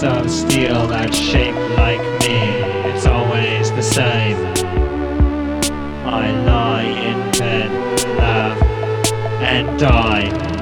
of steel that's shaped like me. It's always the same. I lie in bed, laugh, and die.